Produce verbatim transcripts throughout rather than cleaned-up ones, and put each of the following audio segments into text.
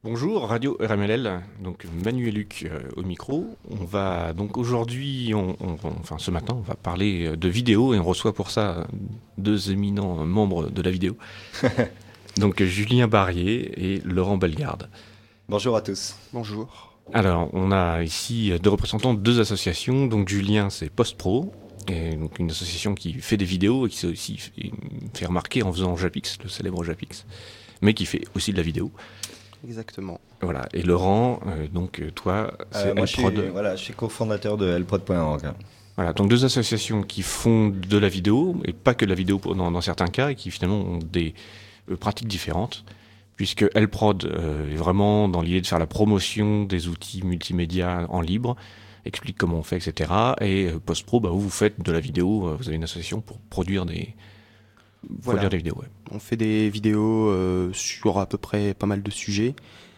Bonjour, Radio R M L L, donc Manu et Luc euh, au micro. On va donc aujourd'hui, on, on- on- enfin ce matin, on va parler euh, de vidéo et on reçoit pour ça euh, deux éminents membres de la vidéo. Donc Julien Barrier et Laurent Bellegarde. Bonjour à tous. Bonjour. Alors, on a ici deux représentants de deux associations. Donc Julien, c'est Post-Pro, et donc une association qui fait des vidéos et qui s'est aussi fait fait remarquer en faisant Japix, le célèbre Japix, mais qui fait aussi de la vidéo. Exactement. Voilà. Et Laurent, euh, donc euh, toi, c'est Euh, moi, je suis, Lprod. voilà, je suis cofondateur de Lprod point org. Voilà, donc deux associations qui font de la vidéo, et pas que de la vidéo pour- dans, dans certains cas, et qui finalement ont des euh, pratiques différentes, puisque Lprod euh, est vraiment dans l'idée de faire la promotion des outils multimédia en libre, explique comment on fait, et cetera. Et euh, Postpro, bah, vous, vous faites de la vidéo, euh, vous avez une association pour produire des, Voilà. produire des vidéos. Ouais. On fait des vidéos euh, sur à peu près pas mal de sujets.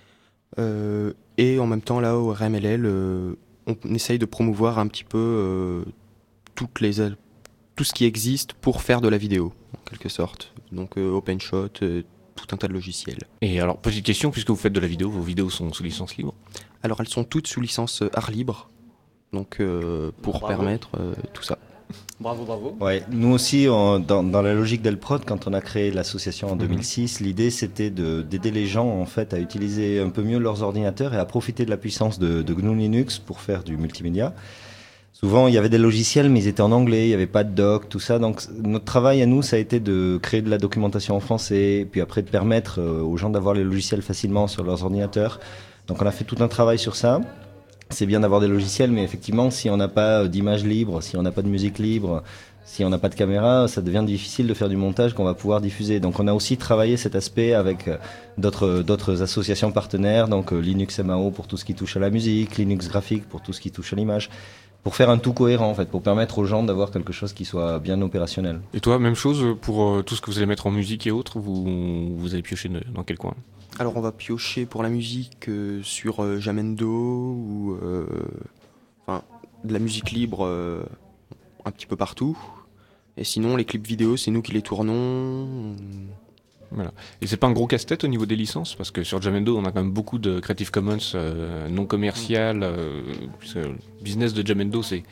Euh, et en même temps, là, au R M L L, euh, on essaye de promouvoir un petit peu euh, toutes les, al- tout ce qui existe pour faire de la vidéo, en quelque sorte. Donc euh, OpenShot, euh, tout un tas de logiciels. Et alors, petite question, puisque vous faites de la vidéo, vos vidéos sont sous licence libre. Alors, elles sont toutes sous licence euh, art libre, donc euh, pour Bravo. permettre euh, tout ça. Bravo, bravo. Ouais, nous aussi, on- dans, dans la logique d'Elprod, quand on a créé l'association en deux mille six, l'idée c'était de- d'aider les gens en fait à utiliser un peu mieux leurs ordinateurs et à profiter de la puissance de, de G N U Linux pour faire du multimédia. Souvent, il y avait des logiciels, mais ils étaient en anglais, il n'y avait pas de doc, tout ça. Donc, notre travail à nous, ça a été de créer de la documentation en français, puis après de permettre euh, aux gens d'avoir les logiciels facilement sur leurs ordinateurs. Donc, on a fait tout un travail sur ça. C'est bien d'avoir des logiciels, mais effectivement, si on n'a pas d'images libres, si on n'a pas de musique libre, si on n'a pas de caméra, ça devient difficile de faire du montage qu'on va pouvoir diffuser. Donc, on a aussi travaillé cet aspect avec euh, d'autres d'autres associations partenaires, donc euh, Linux M A O pour tout ce qui touche à la musique, Linux Graphique pour tout ce qui touche à l'image, pour faire un tout cohérent en fait, pour permettre aux gens d'avoir quelque chose qui soit bien opérationnel. Et toi, même chose pour euh, tout ce que vous allez mettre en musique et autres, vous, vous allez piocher de- dans quel coin? Alors on va piocher pour la musique euh, sur euh, Jamendo ou euh, enfin de la musique libre euh, un petit peu partout. Et sinon les clips vidéo c'est nous qui les tournons. Et c'est pas un gros casse-tête au niveau des licences, parce que sur Jamendo, on a quand même beaucoup de Creative Commons euh, non commercial, euh, puisque le business de Jamendo, c'est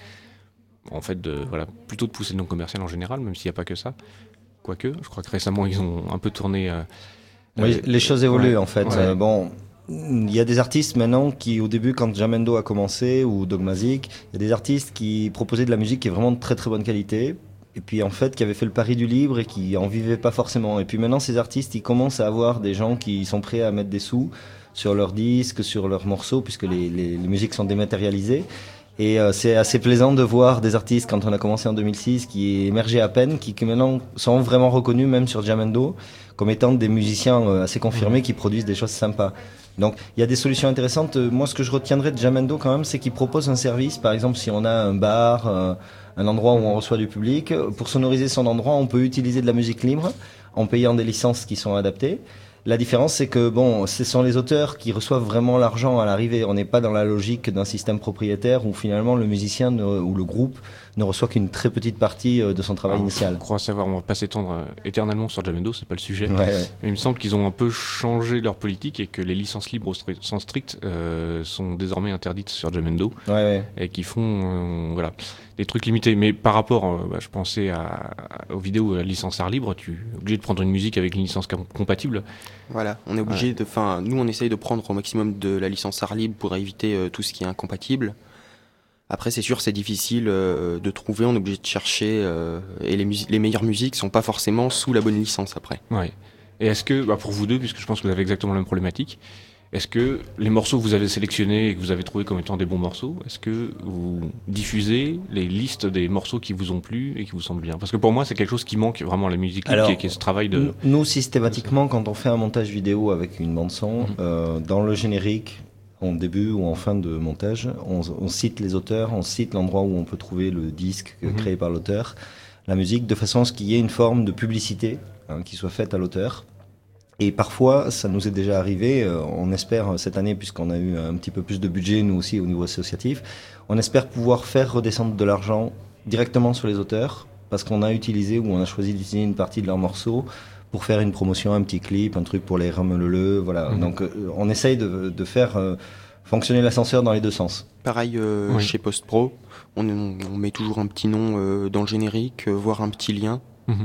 en fait de, voilà, plutôt de pousser le non commercial en général, même s'il n'y a pas que ça. Quoique, je crois que récemment, ils ont un peu tourné... euh, Oui, euh, les choses évoluent ouais, en fait. ouais. Euh, bon, il y a des artistes maintenant qui, au début, quand Jamendo a commencé ou Dogmazic, il y a des artistes qui proposaient de la musique qui est vraiment de très très bonne qualité. Et puis en fait, qui avaient fait le pari du libre et qui en vivaient pas forcément. Et puis maintenant, ces artistes, ils commencent à avoir des gens qui sont prêts à mettre des sous sur leurs disques, sur leurs morceaux, puisque les, les, les musiques sont dématérialisées. Et euh, c'est assez plaisant de voir des artistes, quand on a commencé en deux mille six, qui émergeaient à peine, qui, qui maintenant sont vraiment reconnus, même sur Jamendo, comme étant des musiciens euh, assez confirmés qui produisent des choses sympas. Donc il y a des solutions intéressantes. Euh, Moi, ce que je retiendrai de Jamendo quand même, c'est qu'ils proposent un service. Par exemple, si on a un bar, euh, un endroit où on reçoit du public, euh, pour sonoriser son endroit, on peut utiliser de la musique libre en payant des licences qui sont adaptées. La différence, c'est que bon, ce sont les auteurs qui reçoivent vraiment l'argent à l'arrivée. On n'est pas dans la logique d'un système propriétaire où finalement le musicien ne- ou le groupe ne reçoit qu'une très petite partie euh, de son travail alors, initial. Je crois savoir, on va pas s'étendre euh, éternellement sur Jamendo, c'est pas le sujet. Ouais, ouais. Mais il me semble qu'ils ont un peu changé leur politique et que les licences libres au stri- sens strict euh, sont désormais interdites sur Jamendo. Ouais, ouais. Et qui font euh, voilà, des trucs limités. Mais par rapport, euh, bah, je pensais à, à- aux vidéos à la licence art libre, tu es obligé de prendre une musique avec une licence com- compatible. Voilà, on est obligé de. Enfin, nous on essaye de prendre au maximum de la licence art libre pour éviter euh, tout ce qui est incompatible. Après, c'est sûr, c'est difficile euh, de trouver. On est obligé de chercher euh, et les, musi- les meilleures musiques sont pas forcément sous la bonne licence après. Ouais. Et est-ce que, bah, pour vous deux, puisque je pense que vous avez exactement la même problématique, est-ce que les morceaux que vous avez sélectionnés et que vous avez trouvés comme étant des bons morceaux, est-ce que vous diffusez les listes des morceaux qui vous ont plu et qui vous semblent bien? Parce que pour moi, c'est quelque chose qui manque vraiment à la musique libre, Alors, qui, est, qui est ce travail de... Nous, systématiquement, quand on fait un montage vidéo avec une bande-son, Mhm. euh, dans le générique, en début ou en fin de montage, on, on cite les auteurs, on cite l'endroit où on peut trouver le disque Mhm. créé par l'auteur, la musique, de façon à ce qu'il y ait une forme de publicité hein, qui soit faite à l'auteur. Et parfois, ça nous est déjà arrivé, euh, on espère cette année, puisqu'on a eu un petit peu plus de budget, nous aussi, au niveau associatif, on espère pouvoir faire redescendre de l'argent directement sur les auteurs, parce qu'on a utilisé ou on a choisi d'utiliser une partie de leurs morceaux pour faire une promotion, un petit clip, un truc pour les rameleux, voilà. Mmh. Donc, euh, on essaye de, de faire euh, fonctionner l'ascenseur dans les deux sens. Pareil euh, oui. Chez PostPro, on, on met toujours un petit nom euh, dans le générique, euh, voire un petit lien. Mmh.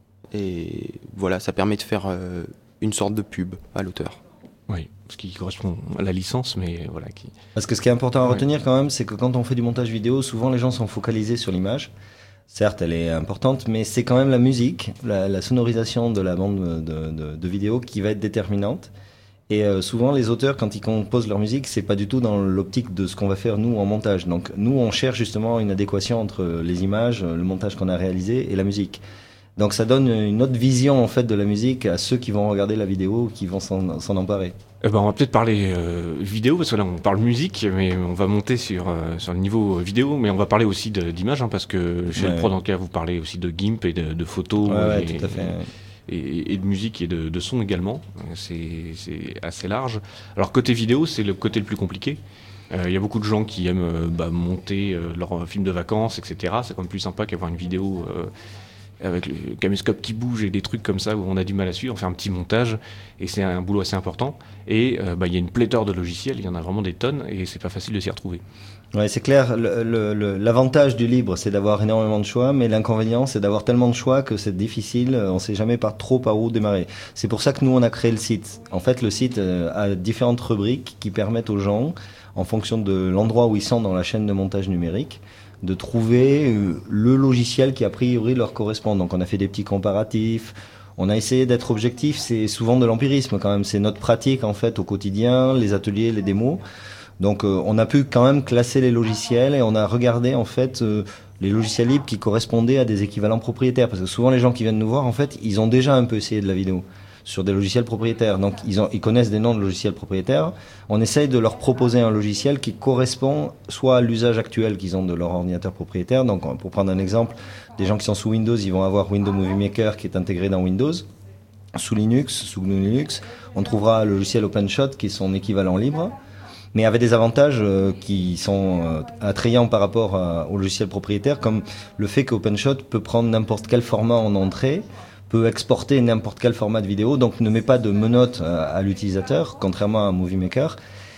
Et voilà, ça permet de faire euh, une sorte de pub à l'auteur. Oui, ce qui correspond à la licence, mais voilà. Qui... Parce que ce qui est important à retenir ouais. quand même, c'est que quand on fait du montage vidéo, souvent les gens sont focalisés sur l'image. Certes, elle est importante, mais c'est quand même la musique, la, la sonorisation de la bande de, de, de vidéo qui va être déterminante. Et euh, souvent, les auteurs, quand ils composent leur musique, c'est pas du tout dans l'optique de ce qu'on va faire nous en montage. Donc, nous, on cherche justement une adéquation entre les images, le montage qu'on a réalisé et la musique. Donc ça donne une autre vision en fait de la musique à ceux qui vont regarder la vidéo, qui vont s'en, s'en emparer. Eh ben on va peut-être parler euh, vidéo parce que là on parle musique, mais on va monter sur euh, sur le niveau vidéo, mais on va parler aussi de, d'image hein, parce que chez ouais. le Pro dans le cas vous parlez aussi de GIMP et de, de photos ouais, ouais, et, tout à fait, ouais. et, et de musique et de, de son également. C'est c'est assez large. Alors côté vidéo c'est le côté le plus compliqué. Il euh, y a beaucoup de gens qui aiment euh, bah, monter euh, leurs films de vacances, et cetera. C'est quand même plus sympa qu'avoir une vidéo. Euh, avec le caméscope qui bouge et des trucs comme ça où on a du mal à suivre, on fait un petit montage et c'est un boulot assez important et euh, bah, y a une pléthore de logiciels, il y en a vraiment des tonnes et c'est pas facile de s'y retrouver. Ouais, c'est clair, le, le, le, l'avantage du libre c'est d'avoir énormément de choix, mais l'inconvénient c'est d'avoir tellement de choix que c'est difficile, on sait jamais par trop par où démarrer. C'est pour ça que nous on a créé le site. En fait le site euh, a différentes rubriques qui permettent aux gens, en fonction de l'endroit où ils sont dans la chaîne de montage numérique, de trouver le logiciel qui a priori leur correspond. Donc on a fait des petits comparatifs, on a essayé d'être objectif, c'est souvent de l'empirisme quand même, c'est notre pratique en fait au quotidien, les ateliers, les démos. Donc euh, on a pu quand même classer les logiciels et on a regardé en fait euh, les logiciels libres qui correspondaient à des équivalents propriétaires, parce que souvent les gens qui viennent nous voir en fait, ils ont déjà un peu essayé de la vidéo sur des logiciels propriétaires. Donc ils, ont, ils connaissent des noms de logiciels propriétaires. On essaye de leur proposer un logiciel qui correspond soit à l'usage actuel qu'ils ont de leur ordinateur propriétaire. Donc pour prendre un exemple, des gens qui sont sous Windows, ils vont avoir Windows Movie Maker qui est intégré dans Windows. Sous Linux, sous Linux, on trouvera le logiciel OpenShot qui est son équivalent libre, mais avec des avantages euh, qui sont euh, attrayants par rapport à, au logiciel propriétaire, comme le fait qu'OpenShot peut prendre n'importe quel format en entrée, peut exporter n'importe quel format de vidéo, donc ne met pas de menottes à, à l'utilisateur, contrairement à un Movie Maker,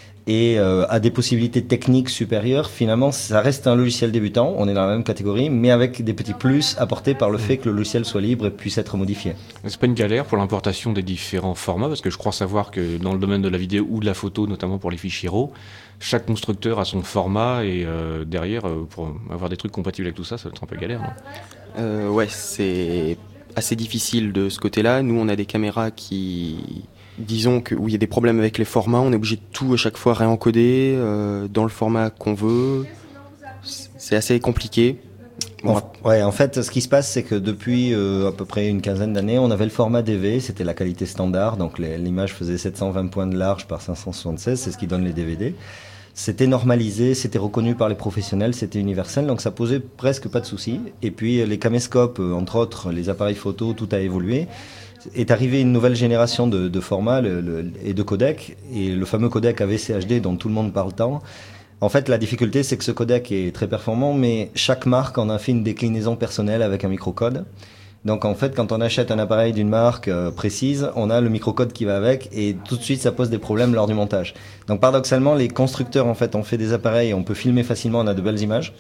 et euh, a des possibilités techniques supérieures. Finalement, ça reste un logiciel débutant, on est dans la même catégorie, mais avec des petits plus apportés par le fait que le logiciel soit libre et puisse être modifié. C'est pas une galère pour l'importation des différents formats, parce que je crois savoir que dans le domaine de la vidéo ou de la photo, notamment pour les fichiers R A W, chaque constructeur a son format, et euh, derrière, euh, pour avoir des trucs compatibles avec tout ça, ça va être un peu galère, non euh, Ouais, c'est assez difficile de ce côté-là. Nous, on a des caméras qui, disons que où il y a des problèmes avec les formats, on est obligé de tout à chaque fois réencoder euh, dans le format qu'on veut. C'est assez compliqué. Bon, en, ouais, en fait, ce qui se passe, c'est que depuis euh, à peu près une quinzaine d'années, on avait le format D V, c'était la qualité standard, donc les, l'image faisait sept cent vingt points de large par cinq cent soixante-seize, c'est ce qui donne les D V D. C'était normalisé, c'était reconnu par les professionnels, c'était universel, donc ça posait presque pas de soucis. Et puis les caméscopes, entre autres, les appareils photo, tout a évolué. Est arrivée une nouvelle génération de, de formats le, le, et de codecs, et le fameux codec A V C H D dont tout le monde parle tant. En fait, la difficulté, c'est que ce codec est très performant, mais chaque marque en a fait une déclinaison personnelle avec un microcode. Donc en fait, quand on achète un appareil d'une marque euh, précise, on a le microcode qui va avec et tout de suite ça pose des problèmes lors du montage. Donc paradoxalement, les constructeurs en fait ont fait des appareils, on peut filmer facilement, on a de belles images.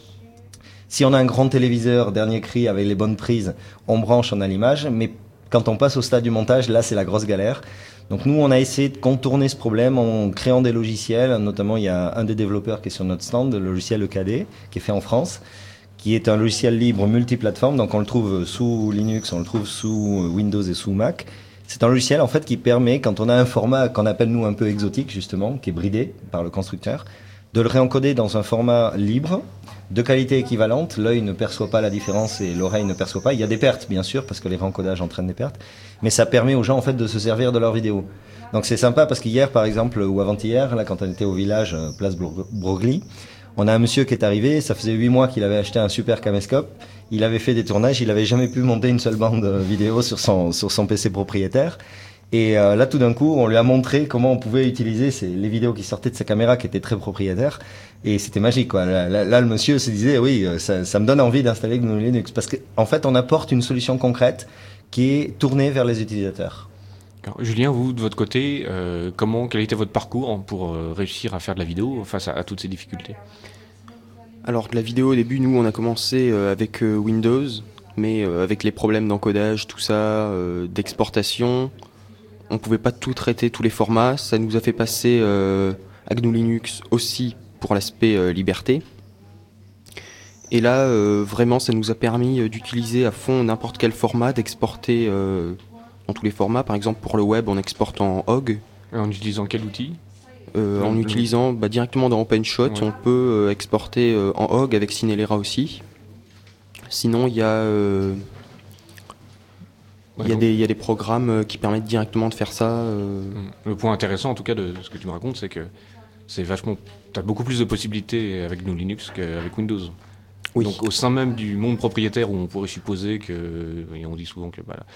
Si on a un grand téléviseur, dernier cri avec les bonnes prises, on branche, on a l'image, mais quand on passe au stade du montage, là c'est la grosse galère. Donc nous on a essayé de contourner ce problème en créant des logiciels, notamment il y a un des développeurs qui est sur notre stand, le logiciel E K D, qui est fait en France, qui est un logiciel libre multiplateforme, donc on le trouve sous Linux, on le trouve sous Windows et sous Mac. C'est un logiciel en fait qui permet, quand on a un format qu'on appelle nous un peu exotique justement, qui est bridé par le constructeur, de le réencoder dans un format libre, de qualité équivalente, l'œil ne perçoit pas la différence et l'oreille ne perçoit pas. Il y a des pertes bien sûr, parce que les réencodages entraînent des pertes, mais ça permet aux gens en fait de se servir de leur vidéo. Donc c'est sympa parce qu'hier par exemple, ou avant-hier, là quand on était au village, place Broglie, on a un monsieur qui est arrivé, ça faisait huit mois qu'il avait acheté un super caméscope, il avait fait des tournages, il avait jamais pu monter une seule bande vidéo sur son, sur son P C propriétaire. Et euh, là tout d'un coup, on lui a montré comment on pouvait utiliser ces, les vidéos qui sortaient de sa caméra qui étaient très propriétaires. Et c'était magique, quoi. Là, là, là le monsieur se disait, oui, ça, ça me donne envie d'installer G N U Linux. Parce qu'en en fait, on apporte une solution concrète qui est tourné vers les utilisateurs. Alors, Julien, vous, de votre côté, euh, comment, quel était votre parcours pour euh, réussir à faire de la vidéo face à, à toutes ces difficultés? Alors de la vidéo au début, nous on a commencé euh, avec euh, Windows, mais euh, avec les problèmes d'encodage, tout ça, euh, d'exportation, on pouvait pas tout traiter, tous les formats. Ça nous a fait passer euh, à G N U Linux aussi pour l'aspect euh, liberté. Et là, euh, vraiment, ça nous a permis euh, d'utiliser à fond n'importe quel format, d'exporter euh, dans tous les formats. Par exemple, pour le web, on exporte en O G. En utilisant quel outil? Euh, en utilisant bah, directement dans OpenShot, ouais. On peut euh, exporter euh, en O G avec Cinelera aussi. Sinon, il y a, euh, ouais, y a des, y a des programmes qui permettent directement de faire ça. Euh... Le point intéressant, en tout cas, de ce que tu me racontes, c'est que c'est vachement, t'as beaucoup plus de possibilités avec G N U Linux qu'avec Windows. Oui. Donc, au sein même du monde propriétaire, où on pourrait supposer que, et on dit souvent que bah,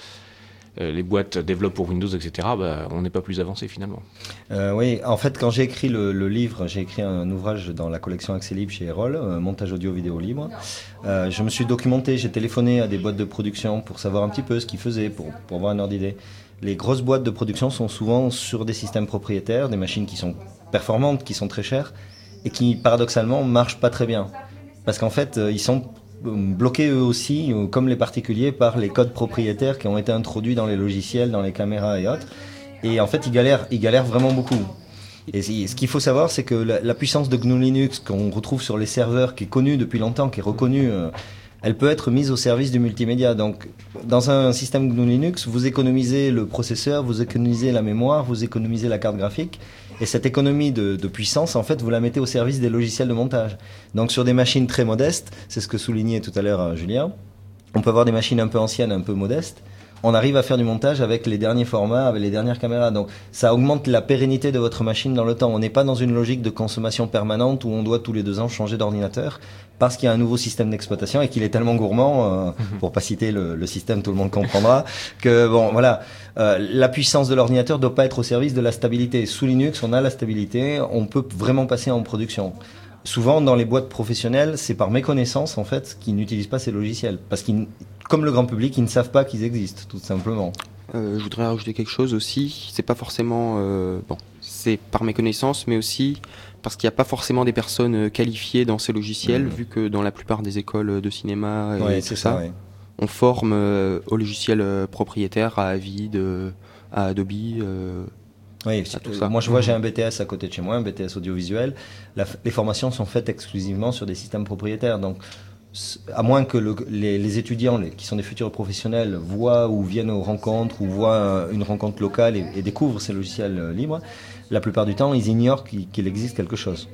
les boîtes développent pour Windows, et cetera, bah, on n'est pas plus avancé finalement. Euh, oui, en fait, quand j'ai écrit le, le livre, j'ai écrit un ouvrage dans la collection Accès Libre chez Erol, euh, montage audio vidéo libre. Euh, je me suis documenté, j'ai téléphoné à des boîtes de production pour savoir un petit peu ce qu'ils faisaient, pour, pour avoir un ordre d'idée. Les grosses boîtes de production sont souvent sur des systèmes propriétaires, des machines qui sont performantes, qui sont très chères, et qui paradoxalement marchent pas très bien. Parce qu'en fait, euh, ils sont bloqués eux aussi, comme les particuliers, par les codes propriétaires qui ont été introduits dans les logiciels, dans les caméras et autres. Et en fait, ils galèrent, ils galèrent vraiment beaucoup. Et ce qu'il faut savoir, c'est que la, la puissance de G N U Linux qu'on retrouve sur les serveurs, qui est connue depuis longtemps, qui est reconnue, euh, elle peut être mise au service du multimédia. Donc, dans un système G N U Linux, vous économisez le processeur, vous économisez la mémoire, vous économisez la carte graphique. Et cette économie de, de puissance, en fait, vous la mettez au service des logiciels de montage. Donc, sur des machines très modestes, c'est ce que soulignait tout à l'heure euh, Julien, on peut avoir des machines un peu anciennes, un peu modestes. On arrive à faire du montage avec les derniers formats, avec les dernières caméras. Donc, ça augmente la pérennité de votre machine dans le temps. On n'est pas dans une logique de consommation permanente où on doit tous les deux ans changer d'ordinateur parce qu'il y a un nouveau système d'exploitation et qu'il est tellement gourmand, euh, pour pas citer le, le système, tout le monde comprendra, que bon, voilà, euh, la puissance de l'ordinateur doit pas être au service de la stabilité. Sous Linux, on a la stabilité, on peut vraiment passer en production. Souvent, dans les boîtes professionnelles, c'est par méconnaissance, en fait, qu'ils n'utilisent pas ces logiciels. Parce qu'ils, comme le grand public, ils ne savent pas qu'ils existent, tout simplement. Euh, je voudrais rajouter quelque chose aussi. C'est pas forcément, euh, bon, c'est par méconnaissance, mais aussi parce qu'il n'y a pas forcément des personnes qualifiées dans ces logiciels, mmh. vu que dans la plupart des écoles de cinéma et ouais, tout c'est ça, ça ouais. on forme euh, aux logiciels euh, propriétaires, à Avid, euh, à Adobe. Euh, Oui, tout ça. Moi je vois, j'ai un B T S à côté de chez moi, un B T S audiovisuel. La, les formations sont faites exclusivement sur des systèmes propriétaires. Donc, à moins que le, les, les étudiants, les, qui sont des futurs professionnels, voient ou viennent aux rencontres ou voient une rencontre locale et, et découvrent ces logiciels euh, libres, la plupart du temps, ils ignorent qu'il, qu'il existe quelque chose.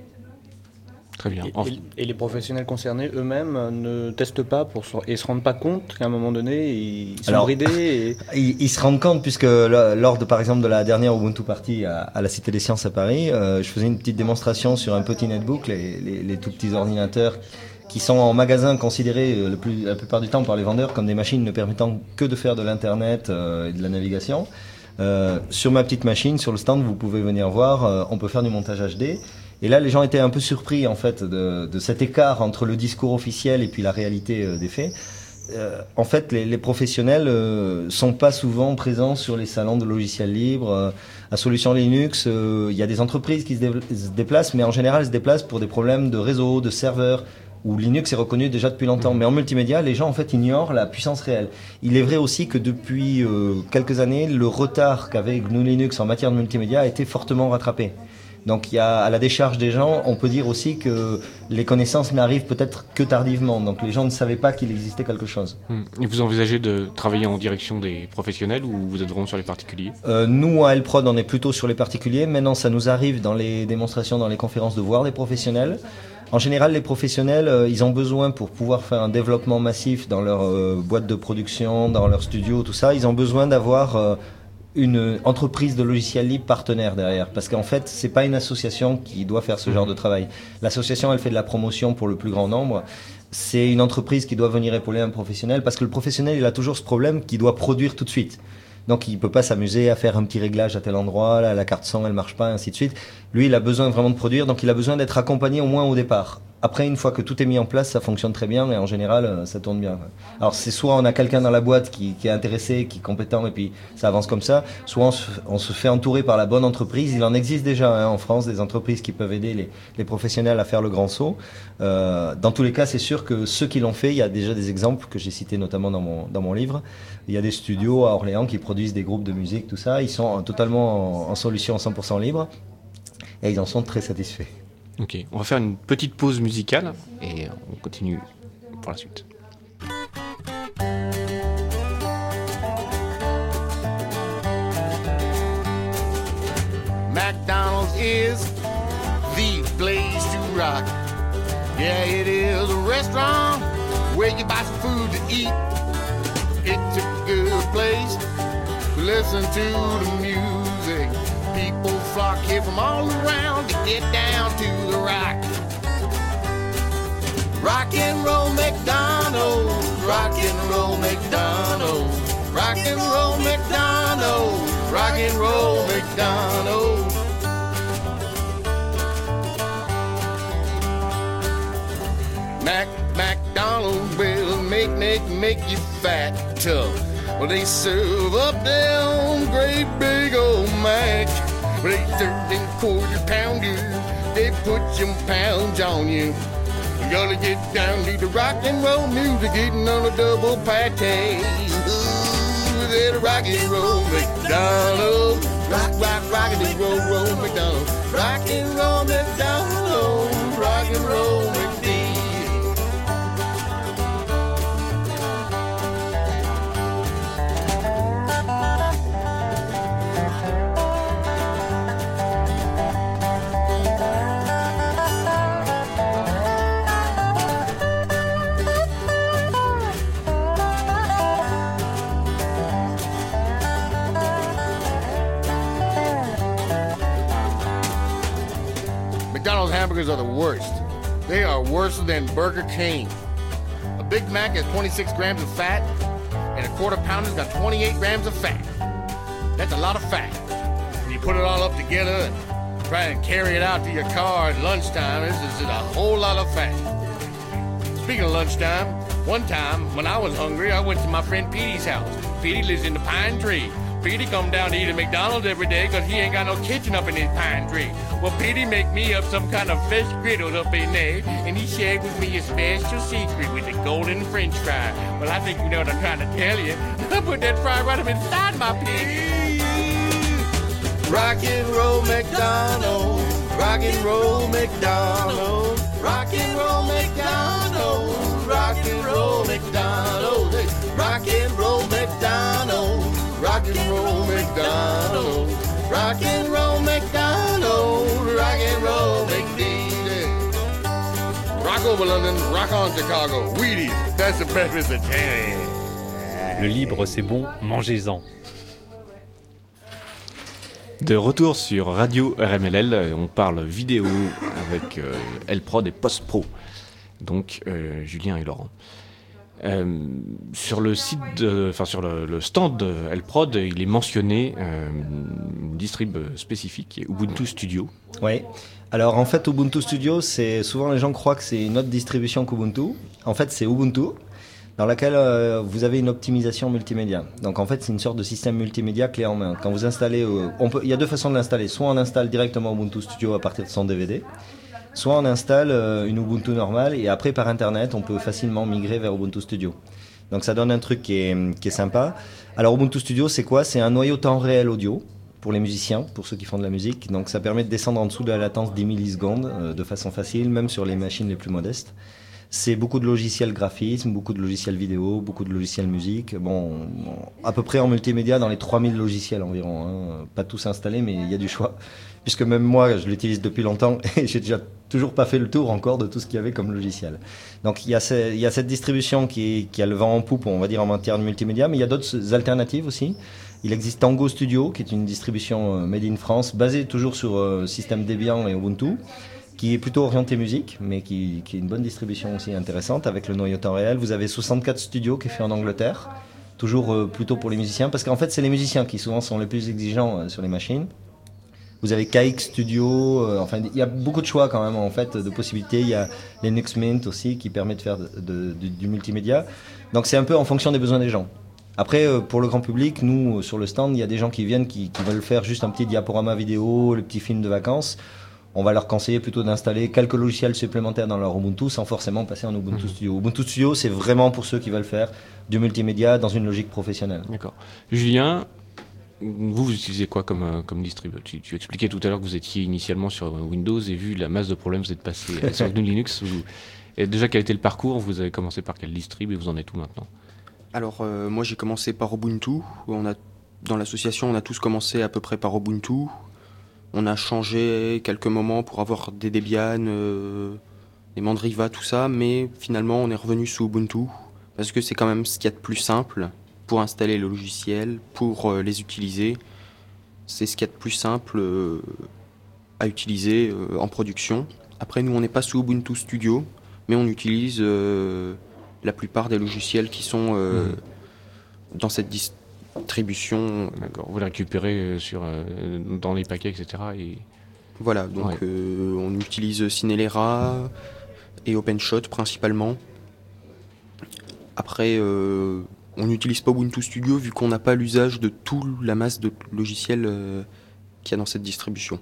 Très bien. Et, et, et les professionnels concernés eux-mêmes ne testent pas pour se, et se rendent pas compte qu'à un moment donné ils sont Alors, bridés. Et... ils, ils se rendent compte puisque lors de par exemple de la dernière Ubuntu Party à, à la Cité des Sciences à Paris, euh, je faisais une petite démonstration sur un petit netbook, les, les, les tout petits ordinateurs qui sont en magasin considérés le plus, la plupart du temps par les vendeurs comme des machines ne permettant que de faire de l'internet euh, et de la navigation. Euh, sur ma petite machine, sur le stand, vous pouvez venir voir, euh, on peut faire du montage H D. Et là, les gens étaient un peu surpris en fait de, de cet écart entre le discours officiel et puis la réalité euh, des faits. Euh, en fait, les, les professionnels euh, sont pas souvent présents sur les salons de logiciels libres. Euh, à Solutions Linux, il euh, y a des entreprises qui se, dé- se déplacent, mais en général, elles se déplacent pour des problèmes de réseau, de serveurs, où Linux est reconnu déjà depuis longtemps. Mais en multimédia, les gens en fait ignorent la puissance réelle. Il est vrai aussi que depuis euh, quelques années, le retard qu'avait G N U Linux en matière de multimédia a été fortement rattrapé. Donc il y a, à la décharge des gens, on peut dire aussi que les connaissances n'arrivent peut-être que tardivement. Donc les gens ne savaient pas qu'il existait quelque chose. Et vous envisagez de travailler en direction des professionnels ou vous êtes vraiment sur les particuliers ? euh, Nous, à L-Prod, on est plutôt sur les particuliers. Maintenant, ça nous arrive dans les démonstrations, dans les conférences, de voir des professionnels. En général, les professionnels, euh, ils ont besoin, pour pouvoir faire un développement massif dans leur euh, boîte de production, dans leur studio, tout ça, ils ont besoin d'avoir euh, une entreprise de logiciels libres partenaire derrière. Parce qu'en fait, c'est pas une association qui doit faire ce genre de travail. L'association, elle fait de la promotion pour le plus grand nombre. C'est une entreprise qui doit venir épauler un professionnel, parce que le professionnel, il a toujours ce problème qu'il doit produire tout de suite. Donc il peut pas s'amuser à faire un petit réglage à tel endroit, là la carte son elle marche pas, ainsi de suite. Lui il a besoin vraiment de produire, donc il a besoin d'être accompagné au moins au départ. Après, une fois que tout est mis en place, ça fonctionne très bien et en général, ça tourne bien. Alors, c'est soit on a quelqu'un dans la boîte qui, qui est intéressé, qui est compétent et puis ça avance comme ça, soit on se, on se fait entourer par la bonne entreprise. Il en existe déjà hein, en France des entreprises qui peuvent aider les, les professionnels à faire le grand saut. Euh, dans tous les cas, c'est sûr que ceux qui l'ont fait, il y a déjà des exemples que j'ai cités notamment dans mon, dans mon livre. Il y a des studios à Orléans qui produisent des groupes de musique, tout ça. Ils sont totalement en, en solution cent pour cent libre et ils en sont très satisfaits. Ok, on va faire une petite pause musicale et on continue pour la suite. McDonald's is the place to rock. Yeah, it is a restaurant where you buy some food to eat. It's a good place to listen to the music. People flock here from all around to get down to the rock. Rock and roll McDonald's, rock and roll McDonald's, rock and roll McDonald's, rock and roll McDonald's. Mac, McDonald's will make, make, make you fat tough. Well, they serve up them great big old Mac. Well, they serve them quarter pounders. They put some pounds on you. You gotta get down to the rock and roll music, getting on a double pate. Ooh, they're the rock and roll McDonald's. Rock, rock, rock and roll, roll McDonald's. Rock and roll McDonald's. Rock and roll McDonald's. McDonald's hamburgers are the worst. They are worse than Burger King. A Big Mac has twenty-six grams of fat, and a quarter pounder's got twenty-eight grams of fat. That's a lot of fat. And you put it all up together and try and carry it out to your car at lunchtime, this is a whole lot of fat. Speaking of lunchtime, one time when I was hungry, I went to my friend Petey's house. Petey lives in the pine tree. Petey come down to eat at McDonald's every day because he ain't got no kitchen up in his pine tree. Well, Petey make me up some kind of fish griddle up in there, and he shared with me a special secret with the golden french fry. Well, I think you know what I'm trying to tell you. I put that fry right up inside my pig. Rock and roll McDonald's, rock and roll McDonald's, rock and roll McDonald's, rock and roll McDonald's, rock and roll McDonald's. Rock and roll McDonald's, rock and roll McDonald's, rock and roll McDonald's. Rock over London, rock on Chicago. Wheaties, that's the breakfast of ten. Le libre, c'est bon, mangez-en. De retour sur Radio R M L L, on parle vidéo avec euh, L-Prod et Post-Pro, donc euh, Julien et Laurent. Euh, sur le site, de, enfin sur le, le stand de L-Prod, il est mentionné euh, une distrib spécifique qui est Ubuntu Studio. Oui. Alors en fait, Ubuntu Studio, c'est souvent les gens croient que c'est une autre distribution qu'Ubuntu. En fait, c'est Ubuntu dans laquelle euh, vous avez une optimisation multimédia. Donc en fait, c'est une sorte de système multimédia clé en main. Quand vous installez, euh, on peut, il y a deux façons de l'installer. Soit on installe directement Ubuntu Studio à partir de son D V D. Soit on installe une Ubuntu normale et après par internet on peut facilement migrer vers Ubuntu Studio. Donc ça donne un truc qui est, qui est sympa. Alors Ubuntu Studio c'est quoi ? C'est un noyau temps réel audio pour les musiciens, pour ceux qui font de la musique. Donc ça permet de descendre en dessous de la latence dix millisecondes euh, de façon facile, même sur les machines les plus modestes. C'est beaucoup de logiciels graphisme, beaucoup de logiciels vidéo, beaucoup de logiciels musique. Bon, à peu près en multimédia dans les trois mille logiciels environ. Hein. Pas tous installés, mais il y a du choix. Puisque même moi, je l'utilise depuis longtemps et j'ai déjà toujours pas fait le tour encore de tout ce qu'il y avait comme logiciel. Donc il y a, ce, il y a cette distribution qui, qui a le vent en poupe, on va dire, en matière de multimédia, mais il y a d'autres alternatives aussi. Il existe Tango Studio, qui est une distribution made in France, basée toujours sur euh, système Debian et Ubuntu, qui est plutôt orienté musique, mais qui, qui est une bonne distribution aussi intéressante avec le noyau temps réel. Vous avez soixante-quatre Studio qui est fait en Angleterre, toujours euh, plutôt pour les musiciens, parce qu'en fait c'est les musiciens qui souvent sont les plus exigeants euh, sur les machines. Vous avez K X Studio, euh, enfin il y a beaucoup de choix quand même en fait de possibilités. Il y a Linux Mint aussi qui permet de faire de, de, du, du multimédia. Donc c'est un peu en fonction des besoins des gens. Après euh, pour le grand public, nous euh, sur le stand, il y a des gens qui viennent qui, qui veulent faire juste un petit diaporama vidéo, le petit film de vacances. On va leur conseiller plutôt d'installer quelques logiciels supplémentaires dans leur Ubuntu sans forcément passer en Ubuntu mmh. Studio. Ubuntu Studio, c'est vraiment pour ceux qui veulent faire du multimédia dans une logique professionnelle. D'accord. Julien, vous, vous utilisez quoi comme, comme distrib tu, tu expliquais tout à l'heure que vous étiez initialement sur Windows et vu la masse de problèmes, vous êtes passé sur G N U Linux. Vous... Et déjà, quel était le parcours? Vous avez commencé par quel distrib et vous en êtes où maintenant? Alors, euh, moi, j'ai commencé par Ubuntu. On a, dans l'association, on a tous commencé à peu près par Ubuntu. On a changé quelques moments pour avoir des Debian, euh, des Mandriva, tout ça, mais finalement on est revenu sous Ubuntu parce que c'est quand même ce qu'il y a de plus simple pour installer le logiciel, pour euh, les utiliser. C'est ce qu'il y a de plus simple euh, à utiliser euh, en production. Après, nous on n'est pas sous Ubuntu Studio, mais on utilise euh, la plupart des logiciels qui sont euh, mmh. dans cette distribution. Distribution. D'accord. Vous les récupérez sur, euh, dans les paquets, et cetera. Et... Voilà, donc ouais. euh, on utilise Cinelera et OpenShot principalement. Après, euh, on n'utilise pas Ubuntu Studio vu qu'on n'a pas l'usage de toute la masse de logiciels euh, qu'il y a dans cette distribution.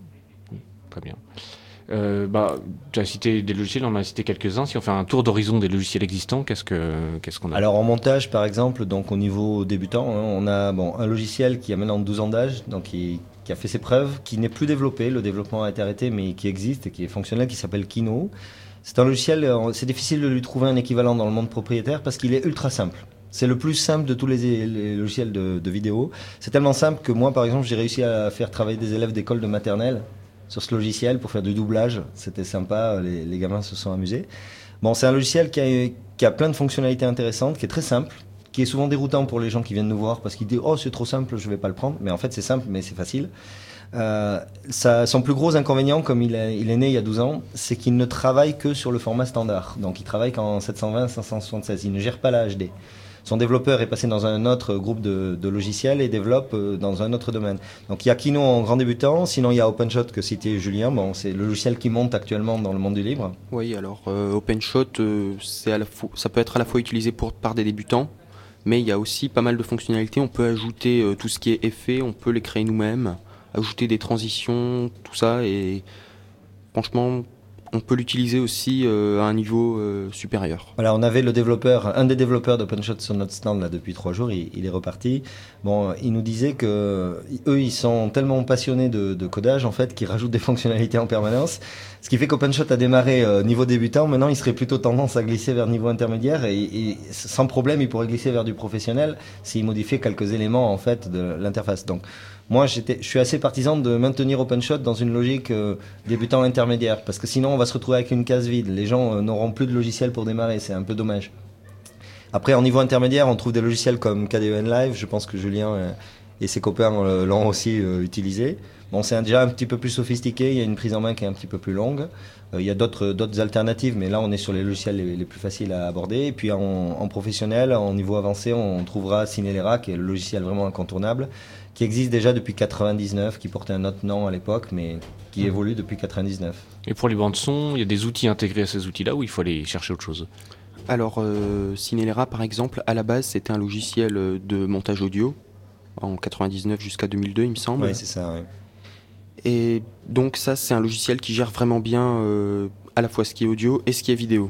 Très bien. Euh, bah, tu as cité des logiciels, on en a cité quelques-uns. Si on fait un tour d'horizon des logiciels existants, qu'est-ce que qu'est-ce qu'on a? Alors en montage, par exemple, donc au niveau débutant, hein, on a bon un logiciel qui a maintenant douze ans d'âge, donc qui, qui a fait ses preuves, qui n'est plus développé. Le développement a été arrêté, mais qui existe et qui est fonctionnel, qui s'appelle Kino. C'est un logiciel, c'est difficile de lui trouver un équivalent dans le monde propriétaire parce qu'il est ultra simple. C'est le plus simple de tous les, les logiciels de, de vidéo. C'est tellement simple que moi, par exemple, j'ai réussi à faire travailler des élèves d'école de maternelle sur ce logiciel pour faire du doublage. C'était sympa, les, les gamins se sont amusés. Bon, c'est un logiciel qui a, qui a plein de fonctionnalités intéressantes, qui est très simple, qui est souvent déroutant pour les gens qui viennent nous voir parce qu'ils disent « Oh, c'est trop simple, je vais pas le prendre ». Mais en fait, c'est simple, mais c'est facile. Euh, ça, son plus gros inconvénient, comme il, a, il est né il y a douze ans, c'est qu'il ne travaille que sur le format standard. Donc, il travaille qu'en sept cent vingt cinq cent soixante-seize. Il ne gère pas la H D. Son développeur est passé dans un autre groupe de, de logiciels et développe dans un autre domaine. Donc il y a Kino en grand débutant, sinon il y a OpenShot que citait Julien. Bon, c'est le logiciel qui monte actuellement dans le monde du libre. Oui, alors euh, OpenShot, euh, c'est à la fois, ça peut être à la fois utilisé pour, par des débutants, mais il y a aussi pas mal de fonctionnalités. On peut ajouter euh, tout ce qui est effets, on peut les créer nous-mêmes, ajouter des transitions, tout ça, et franchement, on peut l'utiliser aussi euh, à un niveau euh, supérieur. Voilà, on avait le développeur, un des développeurs d'OpenShot sur notre stand là depuis trois jours, il, il est reparti. Bon, il nous disait que eux, ils sont tellement passionnés de, de codage en fait, qu'ils rajoutent des fonctionnalités en permanence. Ce qui fait qu'OpenShot a démarré euh, niveau débutant. Maintenant, il serait plutôt tendance à glisser vers niveau intermédiaire et, et sans problème, il pourrait glisser vers du professionnel s'il modifiait quelques éléments en fait de l'interface. Donc moi, j'étais, je suis assez partisan de maintenir OpenShot dans une logique euh, débutant intermédiaire, parce que sinon, on va se retrouver avec une case vide. Les gens euh, n'auront plus de logiciel pour démarrer, c'est un peu dommage. Après, en niveau intermédiaire, on trouve des logiciels comme K D E N Live. Je pense que Julien euh, et ses copains euh, l'ont aussi euh, utilisé. Bon, c'est déjà un petit peu plus sophistiqué. Il y a une prise en main qui est un petit peu plus longue. Euh, il y a d'autres d'autres alternatives, mais là, on est sur les logiciels les, les plus faciles à aborder. Et puis, en, en professionnel, en niveau avancé, on trouvera Cinelera, qui est le logiciel vraiment incontournable, qui existe déjà depuis quatre-vingt-dix-neuf, qui portait un autre nom à l'époque, mais qui mmh. évolue depuis quatre-vingt-dix-neuf. Et pour les bandes son, il y a des outils intégrés à ces outils-là ou il faut aller chercher autre chose? Alors, euh, Cinelera, par exemple, à la base, c'était un logiciel de montage audio, en quatre-vingt-dix-neuf jusqu'à deux mille deux, il me semble. Oui, c'est ça, oui. Et donc ça, c'est un logiciel qui gère vraiment bien euh, à la fois ce qui est audio et ce qui est vidéo.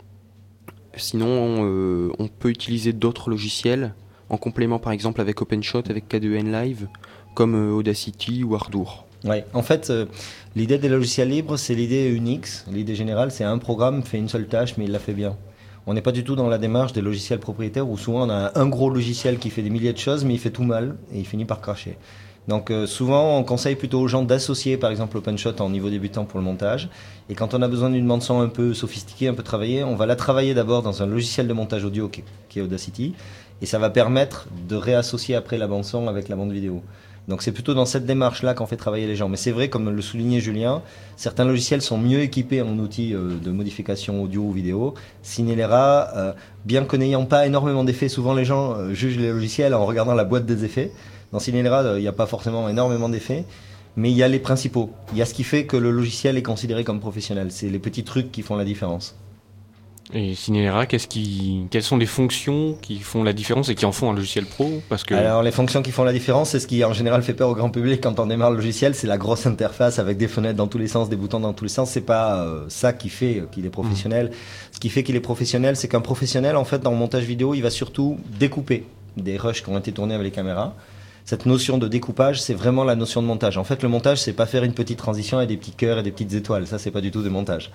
Sinon, euh, on peut utiliser d'autres logiciels, en complément par exemple avec OpenShot, avec K D E N Live, comme euh, Audacity ou Ardour. Ouais, en fait, euh, l'idée des logiciels libres, c'est l'idée Unix. L'idée générale, c'est un programme fait une seule tâche, mais il la fait bien. On n'est pas du tout dans la démarche des logiciels propriétaires où souvent on a un gros logiciel qui fait des milliers de choses, mais il fait tout mal et il finit par cracher. Donc euh, souvent, on conseille plutôt aux gens d'associer par exemple OpenShot en niveau débutant pour le montage. Et quand on a besoin d'une bande son un peu sophistiquée, un peu travaillée, on va la travailler d'abord dans un logiciel de montage audio qui, qui est Audacity. Et ça va permettre de réassocier après la bande son avec la bande vidéo. Donc c'est plutôt dans cette démarche-là qu'on fait travailler les gens. Mais c'est vrai, comme le soulignait Julien, certains logiciels sont mieux équipés en outils euh, de modification audio ou vidéo. Cinelera, euh, bien que n'ayant pas énormément d'effets, souvent les gens euh, jugent les logiciels en regardant la boîte des effets. Dans Cinelera, il n'y a pas forcément énormément d'effets. mais il y a les principaux. Il y a ce qui fait que le logiciel est considéré comme professionnel. C'est les petits trucs qui font la différence. Et Cinelera, qu'est-ce qui, quelles sont les fonctions qui font la différence et qui en font un logiciel pro? Parce que... Alors les fonctions qui font la différence, c'est ce qui en général fait peur au grand public quand on démarre le logiciel, c'est la grosse interface avec des fenêtres dans tous les sens, des boutons dans tous les sens. C'est pas euh, ça qui fait euh, qu'il est professionnel. Mmh. Ce qui fait qu'il est professionnel, c'est qu'un professionnel, en fait, dans le montage vidéo, il va surtout découper des rushs qui ont été tournés avec les caméras. Cette notion de découpage, c'est vraiment la notion de montage. En fait, le montage, c'est pas faire une petite transition et des petits cœurs et des petites étoiles. Ça, c'est pas du tout de montage.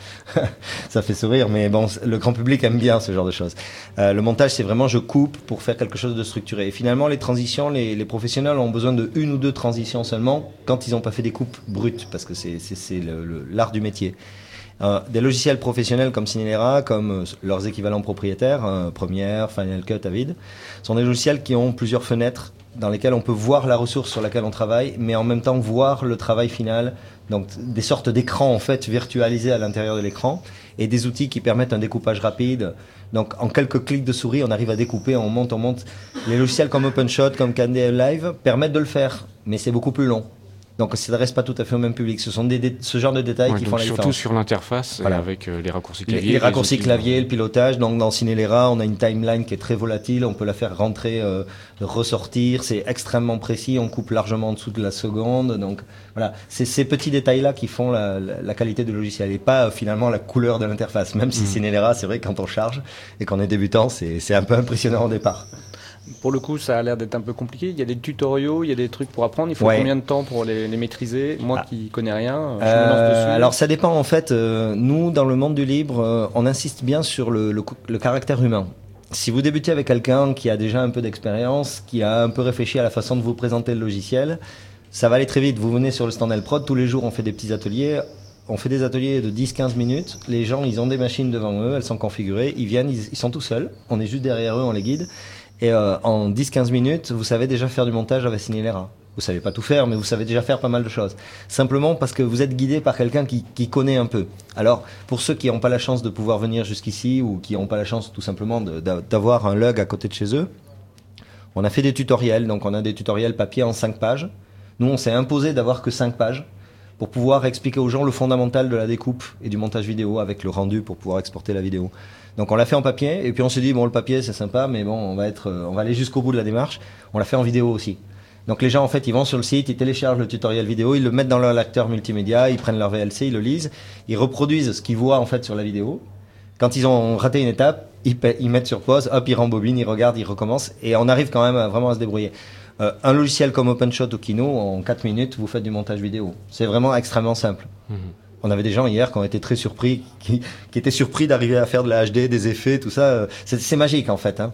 Ça fait sourire, mais bon, le grand public aime bien ce genre de choses. Euh, le montage, c'est vraiment je coupe pour faire quelque chose de structuré. Et finalement, les transitions, les, les professionnels ont besoin de une ou deux transitions seulement quand ils n'ont pas fait des coupes brutes, parce que c'est, c'est, c'est le, le, l'art du métier. Euh, des logiciels professionnels comme Cinelera, comme euh, leurs équivalents propriétaires, euh, Premiere, Final Cut, Avid, sont des logiciels qui ont plusieurs fenêtres dans lesquelles on peut voir la ressource sur laquelle on travaille, mais en même temps voir le travail final. Donc des sortes d'écrans en fait virtualisés à l'intérieur de l'écran et des outils qui permettent un découpage rapide. Donc en quelques clics de souris, on arrive à découper, on monte, on monte. Les logiciels comme OpenShot, comme Candy Live permettent de le faire, mais c'est beaucoup plus long. Donc ça ne reste pas tout à fait au même public. Ce sont des, des, ce genre de détails ouais, qui font la surtout différence. Surtout sur l'interface, voilà. Avec euh, les raccourcis clavier. Les, les raccourcis clavier, le pilotage. Donc dans Cinelera, on a une timeline qui est très volatile. On peut la faire rentrer, euh, ressortir. C'est extrêmement précis. On coupe largement en dessous de la seconde. Donc voilà, c'est ces petits détails-là qui font la, la, la qualité du logiciel et pas euh, finalement la couleur de l'interface. Même si mmh. Cinelera, c'est vrai, quand on charge et qu'on est débutant, c'est, c'est un peu impressionnant au départ. Pour le coup, ça a l'air d'être un peu compliqué. Il y a des tutoriaux, il y a des trucs pour apprendre. Il faut ouais. combien de temps pour les, les maîtriser? Moi ah. qui connais rien, je euh, me lance dessus. Alors ça dépend en fait. Euh, nous, dans le monde du libre, euh, on insiste bien sur le, le, le caractère humain. Si vous débutez avec quelqu'un qui a déjà un peu d'expérience, qui a un peu réfléchi à la façon de vous présenter le logiciel, ça va aller très vite. Vous venez sur le stand L-Prod, tous les jours on fait des petits ateliers. On fait des ateliers de dix à quinze minutes. Les gens, ils ont des machines devant eux, elles sont configurées. Ils viennent, ils, ils sont tout seuls. On est juste derrière eux, on les guide. Et euh, en dix à quinze minutes, vous savez déjà faire du montage avec Cinelera. Vous savez pas tout faire, mais vous savez déjà faire pas mal de choses. Simplement parce que vous êtes guidé par quelqu'un qui, qui connaît un peu. Alors, pour ceux qui n'ont pas la chance de pouvoir venir jusqu'ici ou qui n'ont pas la chance tout simplement de, d'avoir un lug à côté de chez eux, on a fait des tutoriels. Donc on a des tutoriels papier en cinq pages. Nous, on s'est imposé d'avoir que cinq pages pour pouvoir expliquer aux gens le fondamental de la découpe et du montage vidéo avec le rendu pour pouvoir exporter la vidéo. Donc on l'a fait en papier et puis on s'est dit bon le papier c'est sympa mais bon on va être on va aller jusqu'au bout de la démarche. On l'a fait en vidéo aussi. Donc les gens en fait ils vont sur le site, ils téléchargent le tutoriel vidéo, ils le mettent dans leur lecteur multimédia, ils prennent leur V L C, ils le lisent, ils reproduisent ce qu'ils voient en fait sur la vidéo. Quand ils ont raté une étape, ils, paient, ils mettent sur pause, hop ils rembobinent, ils regardent, ils recommencent et on arrive quand même à, vraiment à se débrouiller. Euh, un logiciel comme OpenShot ou Kino, en quatre minutes vous faites du montage vidéo. C'est vraiment extrêmement simple. Mmh. On avait des gens hier qui ont été très surpris, qui, qui étaient surpris d'arriver à faire de la H D, des effets, tout ça. C'est, c'est magique en fait. Hein.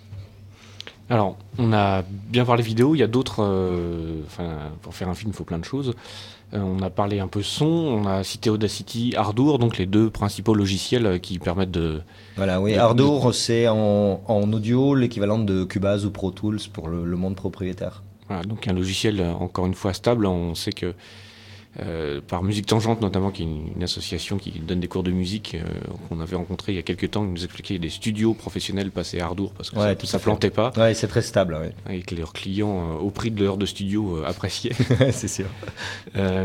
Alors, on a bien parlé vidéo, il y a d'autres... Euh, enfin, pour faire un film, il faut plein de choses. Euh, on a parlé un peu son, on a cité Audacity, Ardour, donc les deux principaux logiciels qui permettent de... Voilà, oui, de, Ardour, de... c'est en, en audio l'équivalent de Cubase ou Pro Tools pour le, le monde propriétaire. Voilà, donc un logiciel, encore une fois, stable. On sait que Euh, par Musique Tangente notamment, qui est une, une association qui donne des cours de musique, euh, qu'on avait rencontré il y a quelques temps, qui nous expliquait des studios professionnels passés à Ardour parce que ouais, ça, ça plantait pas. Ouais, c'est très stable. Ouais. Et que leurs clients, euh, au prix de l'heure de studio, euh, appréciaient. C'est sûr. Euh,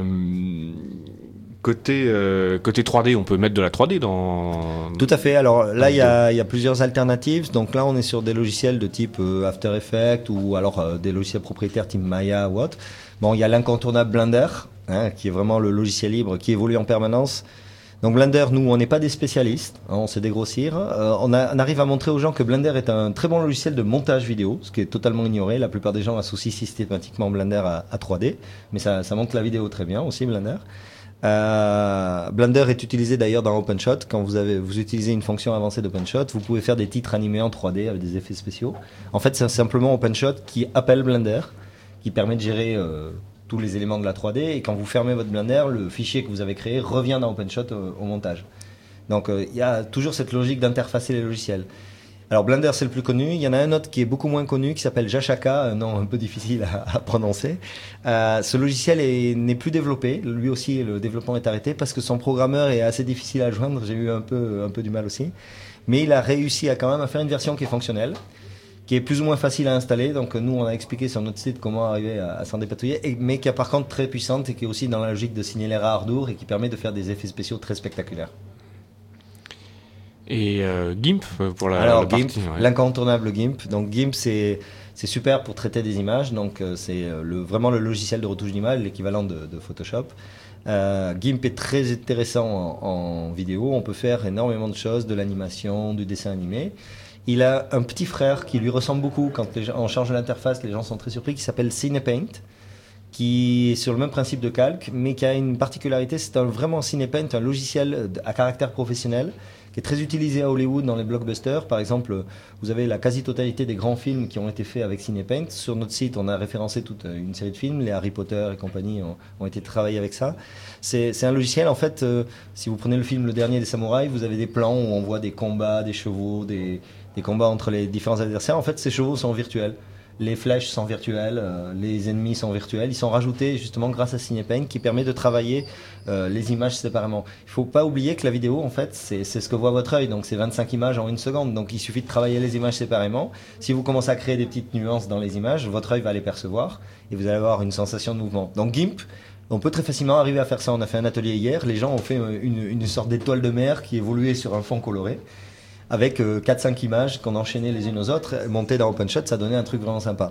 côté, euh, côté trois D, on peut mettre de la trois D dans... Tout à fait. Alors là, il y a, y a plusieurs alternatives. Donc là, on est sur des logiciels de type euh, After Effects ou alors euh, des logiciels propriétaires type Maya ou autre. Bon, il y a l'incontournable Blender, hein, qui est vraiment le logiciel libre qui évolue en permanence. Donc Blender, nous, on n'est pas des spécialistes, hein, on sait dégrossir. Euh, on, a, on arrive à montrer aux gens que Blender est un très bon logiciel de montage vidéo, ce qui est totalement ignoré. La plupart des gens associent systématiquement Blender à, à trois D, mais ça, ça monte la vidéo très bien aussi, Blender. Euh, Blender est utilisé d'ailleurs dans OpenShot. Quand vous, avez, vous utilisez une fonction avancée d'OpenShot, vous pouvez faire des titres animés en trois D avec des effets spéciaux. En fait, c'est simplement OpenShot qui appelle Blender, qui permet de gérer euh, tous les éléments de la trois D, et quand vous fermez votre Blender, le fichier que vous avez créé revient dans OpenShot au, au montage. Donc il euh, y a toujours cette logique d'interfacer les logiciels. Alors Blender c'est le plus connu, il y en a un autre qui est beaucoup moins connu qui s'appelle Jashaka, un nom un peu difficile à, à prononcer. Euh, ce logiciel est, n'est plus développé, lui aussi le développement est arrêté parce que son programmeur est assez difficile à joindre, j'ai eu un peu, un peu du mal aussi. Mais il a réussi à quand même à faire une version qui est fonctionnelle, qui est plus ou moins facile à installer. Donc nous, on a expliqué sur notre site comment arriver à, à s'en dépatouiller, et, mais qui est par contre très puissante et qui est aussi dans la logique de signaler à Hardour et qui permet de faire des effets spéciaux très spectaculaires. Et euh, GIMP pour la, Alors, la GIMP, partie, ouais. l'incontournable GIMP. Donc GIMP, c'est c'est super pour traiter des images. Donc euh, c'est le, vraiment le logiciel de retouche d'image, l'équivalent de, de Photoshop. Euh, GIMP est très intéressant en, en vidéo. On peut faire énormément de choses, de l'animation, du dessin animé. Il a un petit frère qui lui ressemble beaucoup. Quand les gens, on change l'interface, les gens sont très surpris, qui s'appelle CinePaint, qui est sur le même principe de calque, mais qui a une particularité. C'est un, vraiment CinePaint, un logiciel à caractère professionnel, qui est très utilisé à Hollywood dans les blockbusters. Par exemple, vous avez la quasi-totalité des grands films qui ont été faits avec CinePaint. Sur notre site, on a référencé toute une série de films. Les Harry Potter et compagnie ont, ont été travaillés avec ça. C'est, c'est un logiciel, en fait, euh, si vous prenez le film Le Dernier des Samouraïs, vous avez des plans où on voit des combats, des chevaux, des, des combats entre les différents adversaires. En fait, ces chevaux sont virtuels. Les flèches sont virtuelles, euh, les ennemis sont virtuels. Ils sont rajoutés justement grâce à CinePaint qui permet de travailler euh, les images séparément. Il ne faut pas oublier que la vidéo, en fait, c'est, c'est ce que voit votre œil. Donc c'est vingt-cinq images en une seconde. Donc il suffit de travailler les images séparément. Si vous commencez à créer des petites nuances dans les images, votre œil va les percevoir et vous allez avoir une sensation de mouvement. Donc GIMP, on peut très facilement arriver à faire ça. On a fait un atelier hier. Les gens ont fait une, une sorte d'étoile de mer qui évoluait sur un fond coloré, avec euh, quatre cinq images qu'on enchaînait les unes aux autres, montées dans OpenShot, ça donnait un truc vraiment sympa.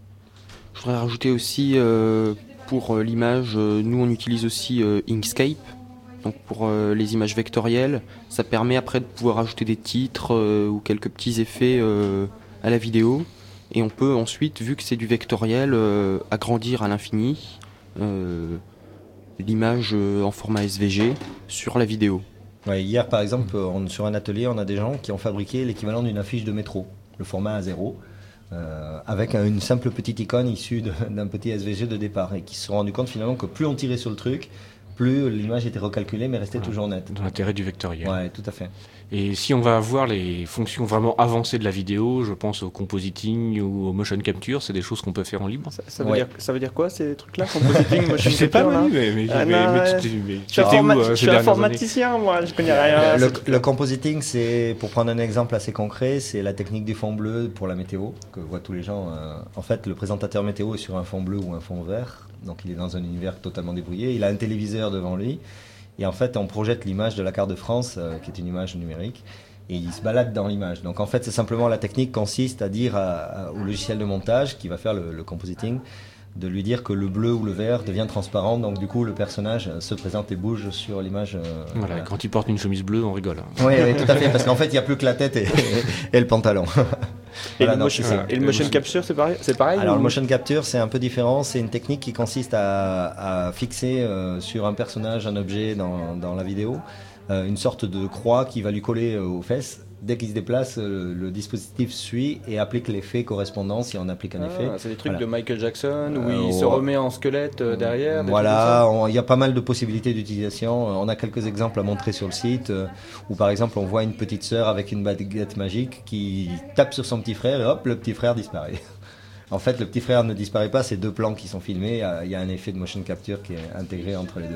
Je voudrais rajouter aussi, euh, pour euh, l'image, euh, nous on utilise aussi euh, Inkscape, donc pour euh, les images vectorielles. Ça permet après de pouvoir ajouter des titres euh, ou quelques petits effets euh, à la vidéo. Et on peut ensuite, vu que c'est du vectoriel, euh, agrandir à l'infini euh, l'image euh, en format S V G sur la vidéo. Ouais, hier, par exemple, on, sur un atelier, on a des gens qui ont fabriqué l'équivalent d'une affiche de métro, le format A zéro, euh, avec un, une simple petite icône issue de, d'un petit S V G de départ, et qui se sont rendus compte finalement que plus on tirait sur le truc, plus l'image était recalculée, mais restait Voilà. toujours nette. Dans l'intérêt du vectoriel. Ouais, tout à fait. Et si on va avoir les fonctions vraiment avancées de la vidéo, je pense au compositing ou au motion capture, c'est des choses qu'on peut faire en libre. Ça, ça, veut Ouais. dire, ça veut dire quoi ces trucs-là, compositing, motion Je sais pas, capture, là mais, mais, Ah, mais, non, mais ouais. tu, mais tu Je suis étais où informa- euh, je ces suis dernières années informaticien, moi, je connais rien. Le, le compositing, c'est, pour prendre un exemple assez concret, c'est la technique du fond bleu pour la météo, que voient tous les gens. Euh, en fait, le présentateur météo est sur un fond bleu ou un fond vert, donc il est dans un univers totalement débrouillé. Il a un téléviseur devant lui, et en fait, on projette l'image de la carte de France, euh, qui est une image numérique, et il se balade dans l'image. Donc en fait, c'est simplement la technique consiste à dire à, à, au logiciel de montage qui va faire le, le compositing, de lui dire que le bleu ou le vert devient transparent, donc du coup le personnage se présente et bouge sur l'image. Euh, Voilà, voilà. quand il porte une chemise bleue, on rigole. Oui, oui, tout à fait, parce qu'en fait, il n'y a plus que la tête et, et le pantalon. Et, Voilà, le non, motion, c'est ça. et le motion capture, c'est pareil, c'est pareil Alors ou- le motion capture, c'est un peu différent. C'est une technique qui consiste à, à fixer euh, sur un personnage, un objet dans, dans la vidéo, euh, une sorte de croix qui va lui coller euh, aux fesses. Dès qu'il se déplace, euh, le dispositif suit et applique l'effet correspondant si on applique un Ah, effet. c'est des trucs Voilà. de Michael Jackson où Euh, il se ouais. remet en squelette euh, derrière. des Voilà, on- il y a pas mal de possibilités d'utilisation. On a quelques exemples à montrer sur le site, euh, où par exemple on voit une petite sœur avec une baguette magique qui tape sur son petit frère et hop, le petit frère disparaît. En fait, le petit frère ne disparaît pas, c'est deux plans qui sont filmés. euh, Il y a un effet de motion capture qui est intégré entre les deux.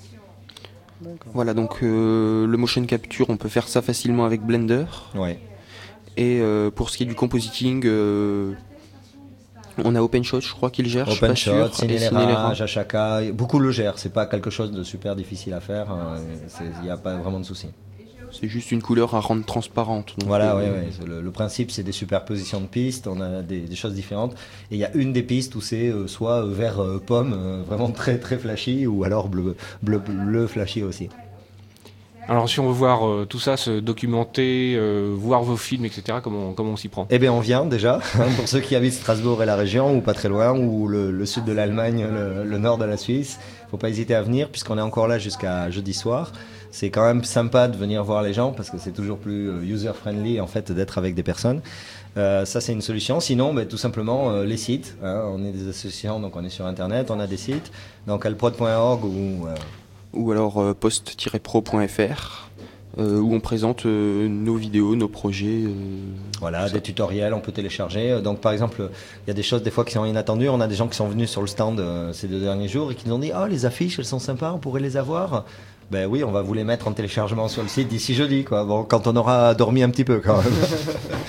Voilà, donc euh, le motion capture, on peut faire ça facilement avec Blender. Ouais. Et euh, pour ce qui est du compositing, euh, on a OpenShot, je crois qu'il gère, je suis pas OpenShot, sûr. et Cinelera, Cinelera. Jashaka, beaucoup le gèrent. C'est pas quelque chose de super difficile à faire. hein, c'est- Il n'y a pas vraiment de souci. C'est juste une couleur à rendre transparente. donc, Voilà, euh, ouais, ouais. Le, le principe, c'est des superpositions de pistes. On a des, des choses différentes. Et il y a une des pistes où c'est euh, soit euh, vert euh, pomme, euh, vraiment très très flashy, ou alors bleu, bleu, bleu flashy aussi. Alors si on veut voir euh, tout ça se documenter, euh, voir vos films, et cetera, comment, comment on s'y prend? Eh bien, on vient déjà, hein, pour ceux qui habitent Strasbourg et la région, ou pas très loin, ou le, le sud de l'Allemagne, le, le nord de la Suisse. Il ne faut pas hésiter à venir, puisqu'on est encore là jusqu'à jeudi soir. C'est quand même sympa de venir voir les gens, parce que c'est toujours plus euh, user-friendly, en fait, d'être avec des personnes. Euh, ça, c'est une solution. Sinon, ben, tout simplement, euh, les sites. Hein, on est des associations, donc on est sur Internet, on a des sites. Donc, alprod point org ou... Euh, Ou alors euh, post tiret pro point f r, euh, où on présente euh, nos vidéos, nos projets. euh, Voilà, tout des ça. tutoriels, on peut télécharger. Donc par exemple, il y a des choses des fois qui sont inattendues. On a des gens qui sont venus sur le stand euh, ces deux derniers jours et qui nous ont dit « Oh, les affiches, elles sont sympas, on pourrait les avoir ?» Ben oui, on va vous les mettre en téléchargement sur le site d'ici jeudi, quoi. Bon, quand on aura dormi un petit peu, quand même.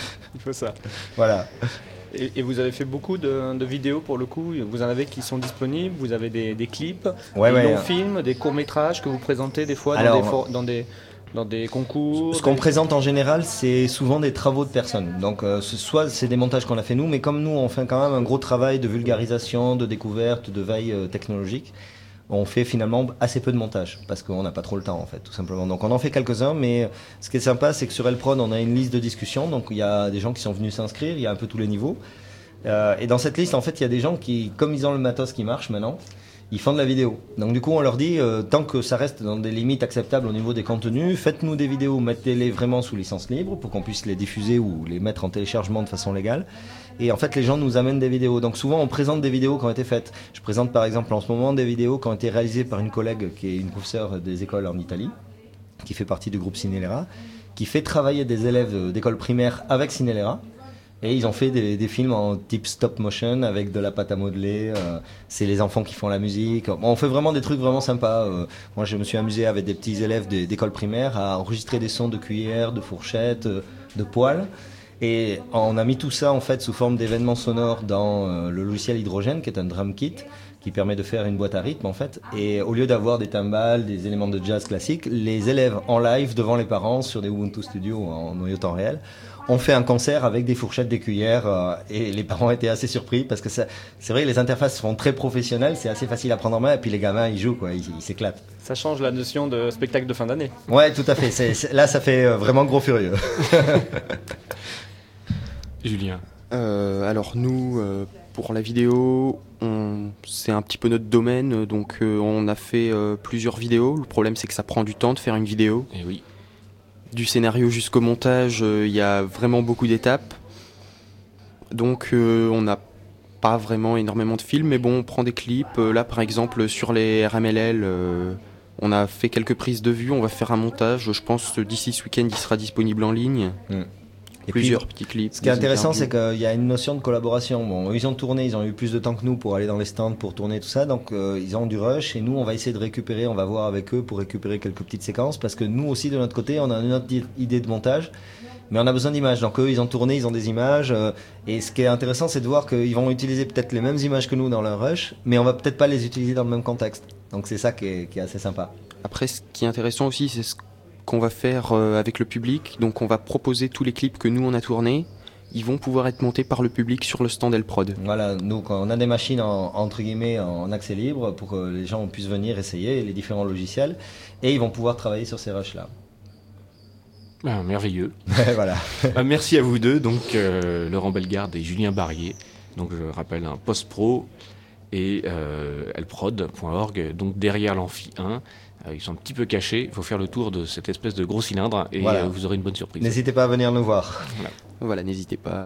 peu ça. Voilà. Et, et vous avez fait beaucoup de, de vidéos pour le coup. Vous en avez qui sont disponibles. Vous avez des, des clips, Ouais, des ouais. longs films, des courts métrages que vous présentez des fois Alors, dans, des for- dans des dans des concours. Ce qu'on des- présente en général, c'est souvent des travaux de personnes. Donc, euh, ce- soit c'est des montages qu'on a fait nous, mais comme nous, on fait quand même un gros travail de vulgarisation, de découverte, de veille euh, technologique, on fait finalement assez peu de montage parce qu'on n'a pas trop le temps en fait, tout simplement. Donc, on en fait quelques-uns, mais ce qui est sympa, c'est que sur Elprod, on a une liste de discussion. Donc, il y a des gens qui sont venus s'inscrire, il y a un peu tous les niveaux. Euh, et dans cette liste, en fait, il y a des gens qui, comme ils ont le matos qui marche maintenant, ils font de la vidéo. Donc du coup, on leur dit, euh, tant que ça reste dans des limites acceptables au niveau des contenus, faites-nous des vidéos, mettez-les vraiment sous licence libre pour qu'on puisse les diffuser ou les mettre en téléchargement de façon légale. Et en fait, les gens nous amènent des vidéos. Donc souvent, on présente des vidéos qui ont été faites. Je présente par exemple en ce moment des vidéos qui ont été réalisées par une collègue qui est une professeure des écoles en Italie, qui fait partie du groupe Cinelera, qui fait travailler des élèves d'école primaire avec Cinelera. Et ils ont fait des, des films en type stop motion avec de la pâte à modeler. Euh, c'est les enfants qui font la musique. Bon, on fait vraiment des trucs vraiment sympas. Euh, moi, je me suis amusé avec des petits élèves de- d'école primaire à enregistrer des sons de cuillère, de fourchette, euh, de poêle. Et on a mis tout ça en fait sous forme d'événements sonores dans euh, le logiciel Hydrogène, qui est un drum kit qui permet de faire une boîte à rythme en fait. Et au lieu d'avoir des timbales, des éléments de jazz classiques, les élèves en live devant les parents sur des Ubuntu Studio en noyau temps réel ont fait un concert avec des fourchettes, des cuillères, euh, et les parents étaient assez surpris parce que ça, c'est vrai que les interfaces sont très professionnelles, c'est assez facile à prendre en main, et puis les gamins ils jouent quoi, ils ils s'éclatent. Ça change la notion de spectacle de fin d'année. Ouais, tout à fait. C'est, c'est- là, ça fait euh, vraiment gros furieux. Julien. Euh, alors nous, euh, pour la vidéo, on- c'est un petit peu notre domaine, donc euh, on a fait euh, plusieurs vidéos. Le problème c'est que ça prend du temps de faire une vidéo. Et oui. Du scénario jusqu'au montage, euh, il y a vraiment beaucoup d'étapes. Donc euh, on n'a pas vraiment énormément de films, mais bon, on prend des clips. Euh, là par exemple, sur les R M L L, euh, on a fait quelques prises de vue, on va faire un montage. Je pense d'ici ce week-end, il sera disponible en ligne. Mm. Et Plusieurs puis, petits clips. ce qui est des intéressant, interviews. c'est qu'il y a une notion de collaboration. Bon, eux, ils ont tourné, ils ont eu plus de temps que nous pour aller dans les stands, pour tourner tout ça. Donc, euh, ils ont du rush. Et nous, on va essayer de récupérer, on va voir avec eux pour récupérer quelques petites séquences. Parce que nous aussi, de notre côté, on a une autre di- idée de montage. Mais on a besoin d'images. Donc, eux, ils ont tourné, ils ont des images. euh, et ce qui est intéressant, c'est de voir qu'ils vont utiliser peut-être les mêmes images que nous dans leur rush. Mais on va peut-être pas les utiliser dans le même contexte. Donc, c'est ça qui est, qui est assez sympa. Après, ce qui est intéressant aussi, c'est ce qu'on va faire euh, avec le public. Donc, on va proposer tous les clips que nous, on a tournés. Ils vont pouvoir être montés par le public sur le stand Elprod. Voilà, nous, quand on a des machines en, entre guillemets en accès libre pour que les gens puissent venir essayer les différents logiciels. Et ils vont pouvoir travailler sur ces rushs-là. Ah, merveilleux. Voilà. Ah, merci à vous deux, donc euh, Laurent Bellegarde et Julien Barrier. Donc je rappelle un post-pro et euh, elprod point org, donc derrière l'amphi un. Euh, ils sont un petit peu cachés. Il faut faire le tour de cette espèce de gros cylindre et Voilà. euh, vous aurez une bonne surprise. N'hésitez pas à venir nous voir. Voilà, n'hésitez pas.